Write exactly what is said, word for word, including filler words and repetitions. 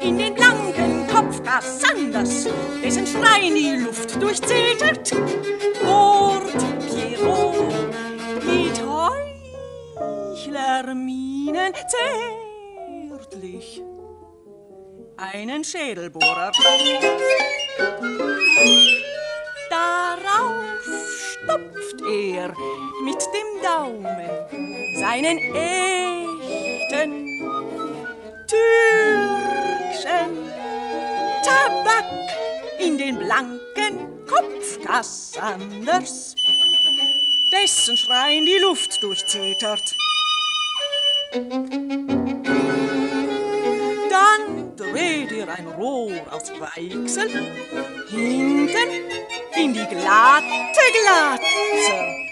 in den blanken Kopf Kassanders, dessen Schrein die Luft durchzetert. Bohrt Pierrot mit Heuchlerminen zärtlich einen Schädelbohrer. Darauf stopft er mit dem Daumen seinen echten türkischen Tabak in den blanken Kopf Kassanders, dessen Schrein die Luft durchzetert. Dann dreht er ein Rohr aus Weichsel hinten in die glatte Glatze